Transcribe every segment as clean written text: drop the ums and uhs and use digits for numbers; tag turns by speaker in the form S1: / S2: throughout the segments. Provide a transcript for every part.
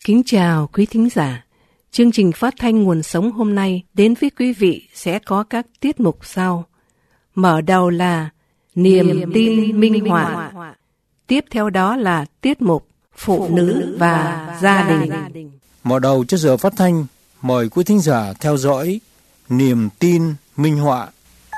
S1: Kính chào quý thính giả. Chương trình phát thanh Nguồn Sống hôm nay đến với quý vị sẽ có các tiết mục sau. Mở đầu là Niềm tin minh họa. Tiếp theo đó là tiết mục Phụ nữ và gia đình.
S2: Mở đầu cho giờ phát thanh, mời quý thính giả theo dõi Niềm tin minh họa.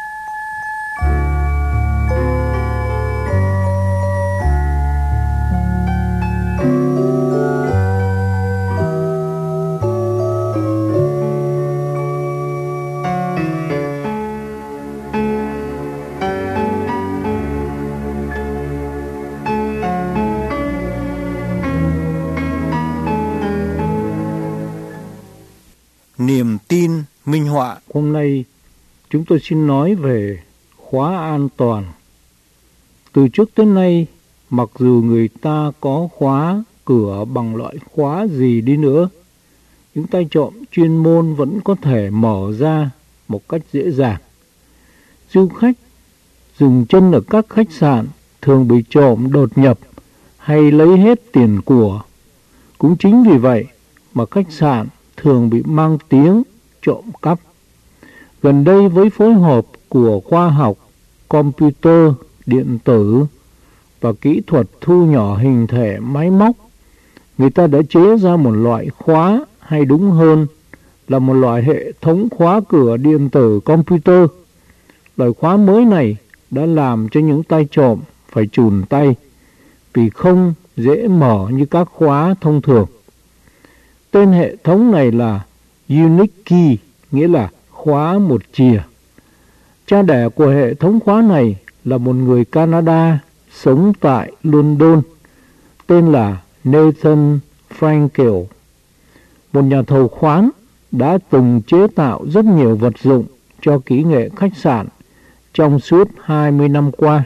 S2: Niềm tin minh họa. Hôm nay chúng tôi xin nói về khóa an toàn. Từ trước tới nay, mặc dù người ta có khóa cửa bằng loại khóa gì đi nữa, những tay trộm chuyên môn vẫn có thể mở ra một cách dễ dàng. Du khách dừng chân ở các khách sạn thường bị trộm đột nhập hay lấy hết tiền của. Cũng chính vì vậy mà khách sạn thường bị mang tiếng trộm cắp. Gần đây với phối hợp của khoa học, computer, điện tử và kỹ thuật thu nhỏ hình thể máy móc, người ta đã chế ra một loại khóa, hay đúng hơn là một loại hệ thống khóa cửa điện tử computer. Loại khóa mới này đã làm cho những tay trộm phải chùn tay vì không dễ mở như các khóa thông thường. Tên hệ thống này là Unique Key, nghĩa là khóa một chìa. Cha đẻ của hệ thống khóa này là một người Canada sống tại London, tên là Nathan Frankel, một nhà thầu khoán đã từng chế tạo rất nhiều vật dụng cho kỹ nghệ khách sạn trong suốt 20 năm qua.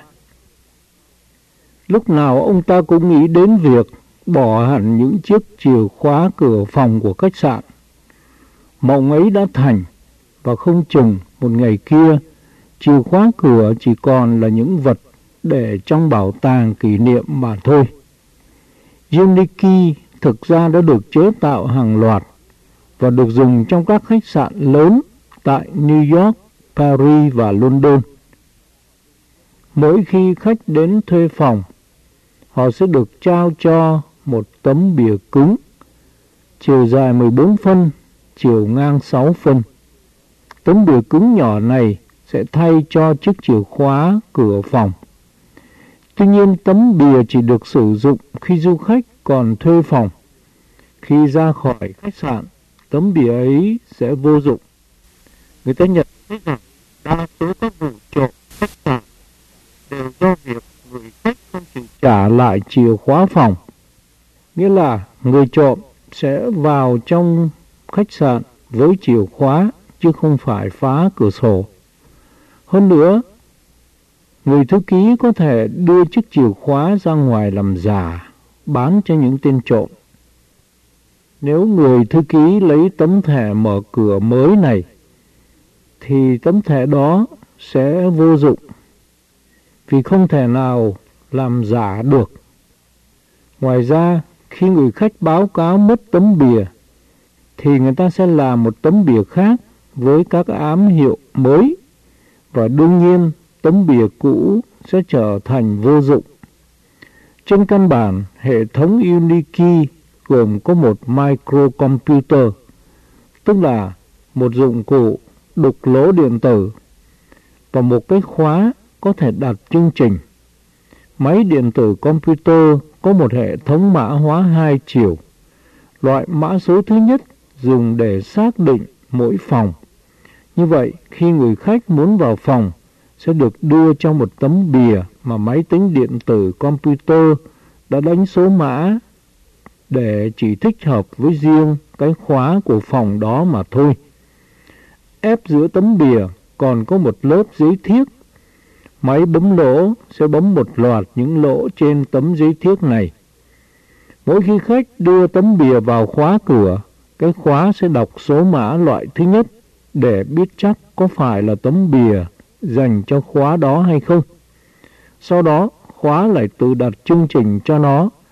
S2: Lúc nào ông ta cũng nghĩ đến việc bỏ hẳn những chiếc chìa khóa cửa phòng của khách sạn. Mộng ấy đã thành, và không chừng một ngày kia, chìa khóa cửa chỉ còn là những vật để trong bảo tàng kỷ niệm mà thôi. Unique thực ra đã được chế tạo hàng loạt và được dùng trong các khách sạn lớn tại New York, Paris và London. Mỗi khi khách đến thuê phòng, họ sẽ được trao cho một tấm bìa cứng, chiều dài 14 phân, chiều ngang 6 phân. Tấm bìa cứng nhỏ này sẽ thay cho chiếc chìa khóa cửa phòng. Tuy nhiên, tấm bìa chỉ được sử dụng khi du khách còn thuê phòng. Khi ra khỏi khách sạn, tấm bìa ấy sẽ vô dụng. Người ta nhận thấy rằng đa số các vụ trộm khách sạn đều do việc người khách không chịu trả lại chìa khóa phòng. Nghĩa là người trộm sẽ vào trong khách sạn với chìa khóa chứ không phải phá cửa sổ. Hơn nữa, người thư ký có thể đưa chiếc chìa khóa ra ngoài làm giả, bán cho những tên trộm. Nếu người thư ký lấy tấm thẻ mở cửa mới này, thì tấm thẻ đó sẽ vô dụng, vì không thể nào làm giả được. Ngoài ra, khi người khách báo cáo mất tấm bìa, thì người ta sẽ làm một tấm bìa khác với các ám hiệu mới, và đương nhiên tấm bìa cũ sẽ trở thành vô dụng. Trên căn bản, hệ thống Unique gồm có một microcomputer, tức là một dụng cụ đục lỗ điện tử, và một cái khóa có thể đặt chương trình. Máy điện tử computer có một hệ thống mã hóa 2 chiều. Loại mã số thứ nhất dùng để xác định mỗi phòng. Như vậy, khi người khách muốn vào phòng, sẽ được đưa cho một tấm bìa mà máy tính điện tử computer đã đánh số mã để chỉ thích hợp với riêng cái khóa của phòng đó mà thôi. Ép giữa tấm bìa còn có một lớp giấy thiếc. Máy bấm lỗ sẽ bấm một loạt những lỗ trên tấm giấy thiếc này. Mỗi khi khách đưa tấm bìa vào khóa cửa, cái khóa sẽ đọc số mã loại thứ nhất để biết chắc có phải là tấm bìa dành cho khóa đó hay không. Sau đó, khóa lại tự đặt chương trình cho nó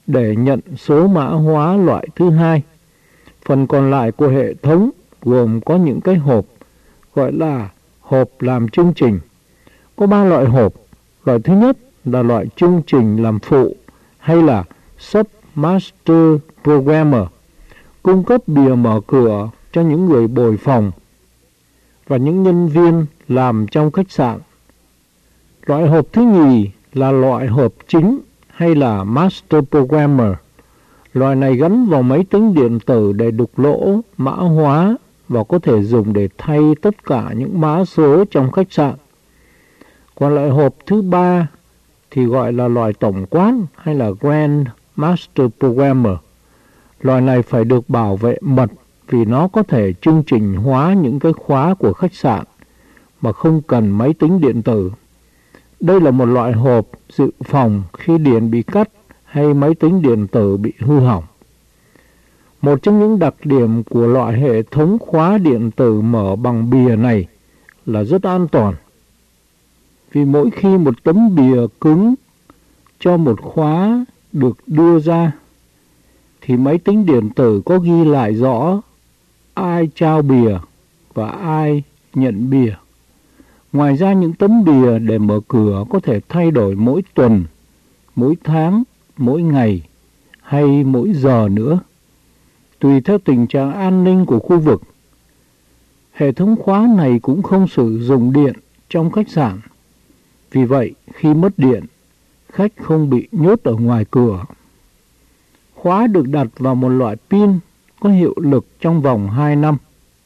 S2: để nhận số mã hóa loại thứ hai. Phần còn lại của hệ thống gồm có những cái hộp gọi là hộp làm chương trình. Có 3 loại hộp. Loại thứ nhất là loại chương trình làm phụ hay là Submaster Programmer, cung cấp bìa mở cửa cho những người bồi phòng và những nhân viên làm trong khách sạn. Loại hộp thứ nhì là loại hộp chính hay là Master Programmer. Loại này gắn vào máy tính điện tử để đục lỗ, mã hóa và có thể dùng để thay tất cả những mã số trong khách sạn. Còn loại hộp thứ ba thì gọi là loại tổng quát hay là Grand Master Programmer. Loại này phải được bảo vệ mật vì nó có thể chương trình hóa những cái khóa của khách sạn mà không cần máy tính điện tử. Đây là một loại hộp dự phòng khi điện bị cắt hay máy tính điện tử bị hư hỏng. Một trong những đặc điểm của loại hệ thống khóa điện tử mở bằng bìa này là rất an toàn. Vì mỗi khi một tấm bìa cứng cho một khóa được đưa ra, thì máy tính điện tử có ghi lại rõ ai trao bìa và ai nhận bìa. Ngoài ra những tấm bìa để mở cửa có thể thay đổi mỗi tuần, mỗi tháng, mỗi ngày hay mỗi giờ nữa, tùy theo tình trạng an ninh của khu vực. Hệ thống khóa này cũng không sử dụng điện trong khách sạn. Vì vậy, khi mất điện, khách không bị nhốt ở ngoài cửa. Khóa được đặt vào một loại pin có hiệu lực trong vòng 2 năm.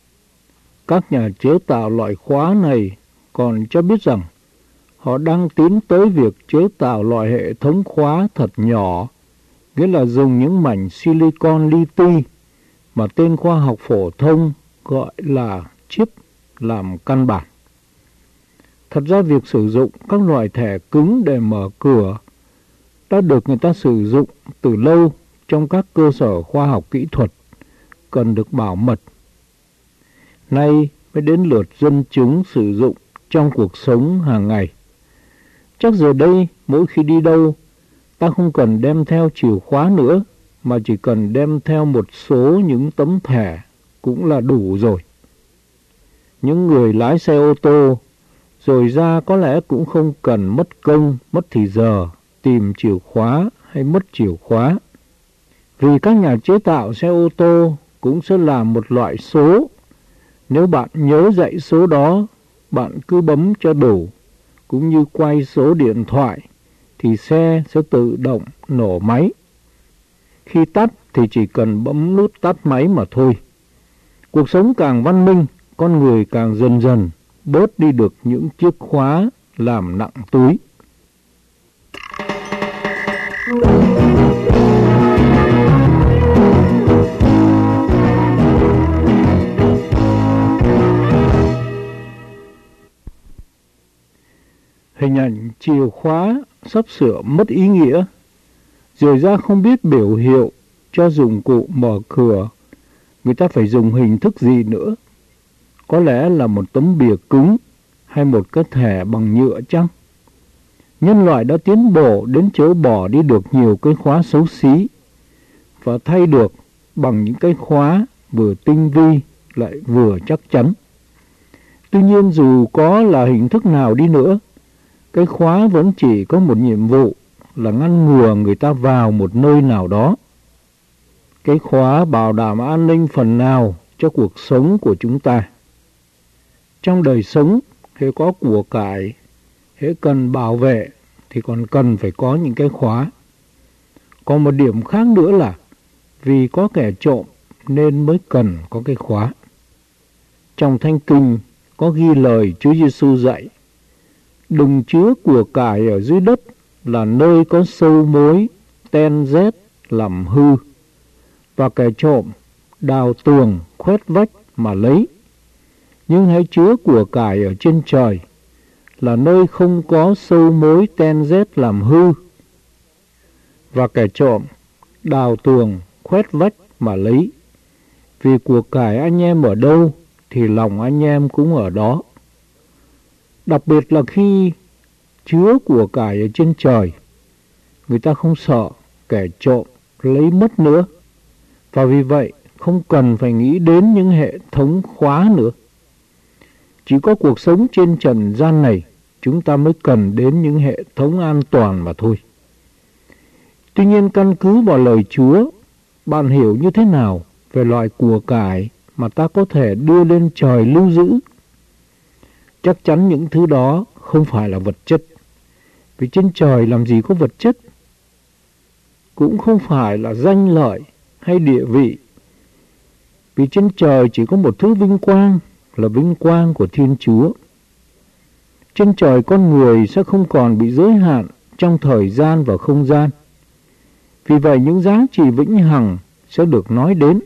S2: Các nhà chế tạo loại khóa này còn cho biết rằng họ đang tiến tới việc chế tạo loại hệ thống khóa thật nhỏ, nghĩa là dùng những mảnh silicon li ti mà tên khoa học phổ thông gọi là chip làm căn bản. Thật ra việc sử dụng các loại thẻ cứng để mở cửa đã được người ta sử dụng từ lâu trong các cơ sở khoa học kỹ thuật, cần được bảo mật. Nay mới đến lượt dân chúng sử dụng trong cuộc sống hàng ngày. Chắc giờ đây mỗi khi đi đâu, ta không cần đem theo chìa khóa nữa, mà chỉ cần đem theo một số những tấm thẻ cũng là đủ rồi. Những người lái xe ô tô rồi ra có lẽ cũng không cần mất công, mất thì giờ tìm chìa khóa hay mất chìa khóa. Vì các nhà chế tạo xe ô tô cũng sẽ làm một loại số. Nếu bạn nhớ dãy số đó, bạn cứ bấm cho đủ, cũng như quay số điện thoại, thì xe sẽ tự động nổ máy. Khi tắt thì chỉ cần bấm nút tắt máy mà thôi. Cuộc sống càng văn minh, con người càng dần dần bớt đi được những chiếc khóa làm nặng túi. Hình ảnh chìa khóa sắp sửa mất ý nghĩa, rồi ra không biết biểu hiệu cho dụng cụ mở cửa, người ta phải dùng hình thức gì nữa? Có lẽ là một tấm bìa cứng hay một cái thẻ bằng nhựa chăng? Nhân loại đã tiến bộ đến chỗ bỏ đi được nhiều cái khóa xấu xí và thay được bằng những cái khóa vừa tinh vi lại vừa chắc chắn. Tuy nhiên dù có là hình thức nào đi nữa, cái khóa vẫn chỉ có một nhiệm vụ là ngăn ngừa người ta vào một nơi nào đó. Cái khóa bảo đảm an ninh phần nào cho cuộc sống của chúng ta. Trong đời sống, hễ có của cải, hễ cần bảo vệ thì còn cần phải có những cái khóa. Còn một điểm khác nữa là vì có kẻ trộm nên mới cần có cái khóa. Trong Thánh Kinh có ghi lời Chúa Giêsu dạy: đừng chứa của cải ở dưới đất, là nơi có sâu mối, ten rét làm hư, và kẻ trộm đào tường khoét vách mà lấy. Nhưng hãy chứa của cải ở trên trời, là nơi không có sâu mối ten rét làm hư, và kẻ trộm đào tường khoét vách mà lấy. Vì của cải anh em ở đâu thì lòng anh em cũng ở đó. Đặc biệt là khi chứa của cải ở trên trời, người ta không sợ kẻ trộm lấy mất nữa. Và vì vậy không cần phải nghĩ đến những hệ thống khóa nữa. Chỉ có cuộc sống trên trần gian này chúng ta mới cần đến những hệ thống an toàn mà thôi. Tuy nhiên căn cứ vào lời Chúa, bạn hiểu như thế nào về loại của cải mà ta có thể đưa lên trời lưu giữ? Chắc chắn những thứ đó không phải là vật chất. Vì trên trời làm gì có vật chất? Cũng không phải là danh lợi hay địa vị. Vì trên trời chỉ có một thứ vinh quang, là vinh quang của Thiên Chúa. Trên trời con người sẽ không còn bị giới hạn trong thời gian và không gian. Vì vậy những giá trị vĩnh hằng sẽ được nói đến.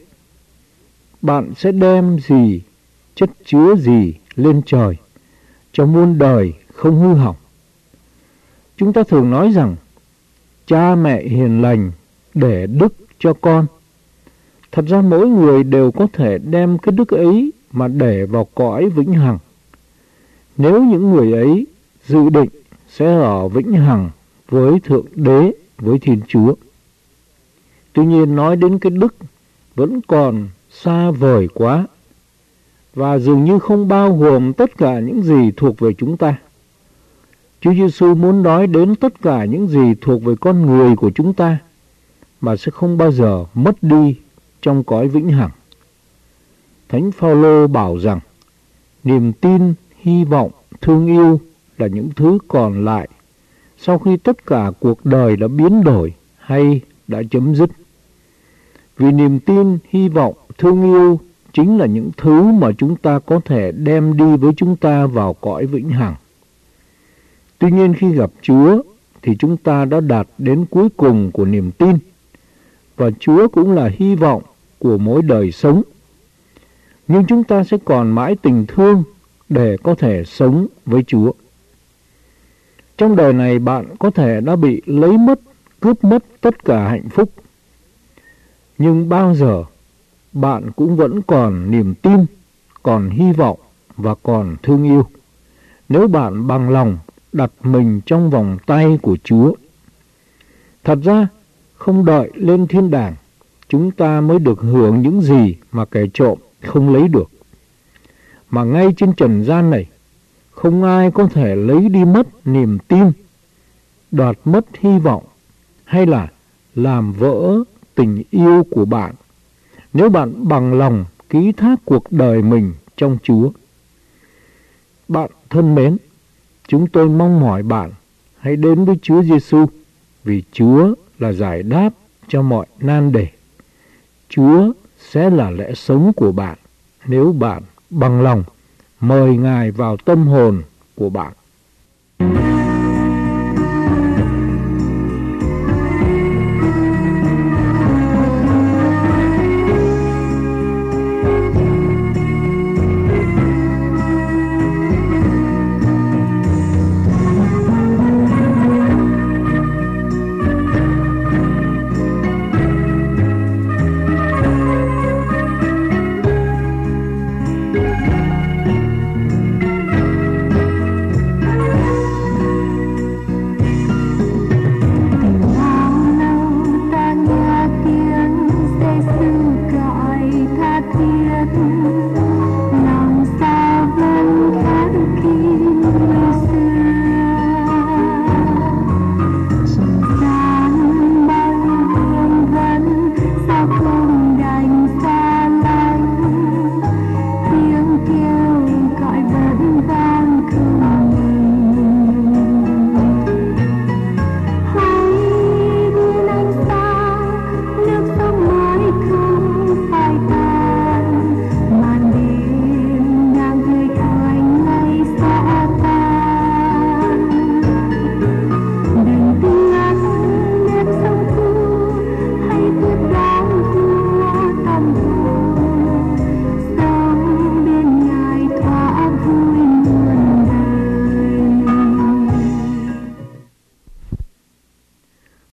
S2: Bạn sẽ đem gì, chất chứa gì lên trời cho muôn đời không hư hỏng. Chúng ta thường nói rằng cha mẹ hiền lành để đức cho con. Thật ra mỗi người đều có thể đem cái đức ấy mà để vào cõi vĩnh hằng. Nếu những người ấy dự định sẽ ở vĩnh hằng với Thượng Đế, với Thiên Chúa. Tuy nhiên nói đến cái đức vẫn còn xa vời quá, và dường như không bao gồm tất cả những gì thuộc về chúng ta. Chúa Giêsu muốn nói đến tất cả những gì thuộc về con người của chúng ta, mà sẽ không bao giờ mất đi trong cõi vĩnh hằng. Thánh Phaolô bảo rằng niềm tin, hy vọng, thương yêu là những thứ còn lại sau khi tất cả cuộc đời đã biến đổi hay đã chấm dứt. Vì niềm tin, hy vọng, thương yêu chính là những thứ mà chúng ta có thể đem đi với chúng ta vào cõi vĩnh hằng. Tuy nhiên khi gặp Chúa thì chúng ta đã đạt đến cuối cùng của niềm tin, và Chúa cũng là hy vọng của mỗi đời sống. Nhưng chúng ta sẽ còn mãi tình thương để có thể sống với Chúa. Trong đời này bạn có thể đã bị lấy mất, cướp mất tất cả hạnh phúc. Nhưng bao giờ bạn cũng vẫn còn niềm tin, còn hy vọng và còn thương yêu. Nếu bạn bằng lòng đặt mình trong vòng tay của Chúa. Thật ra, không đợi lên thiên đàng, chúng ta mới được hưởng những gì mà kẻ trộm không lấy được. Mà ngay trên trần gian này, không ai có thể lấy đi mất niềm tin, đoạt mất hy vọng, hay là làm vỡ tình yêu của bạn, nếu bạn bằng lòng ký thác cuộc đời mình trong Chúa. Bạn thân mến, chúng tôi mong mỏi bạn hãy đến với Chúa Giêsu, vì Chúa là giải đáp cho mọi nan đề. Chúa sẽ là lẽ sống của bạn nếu bạn bằng lòng mời Ngài vào tâm hồn của bạn.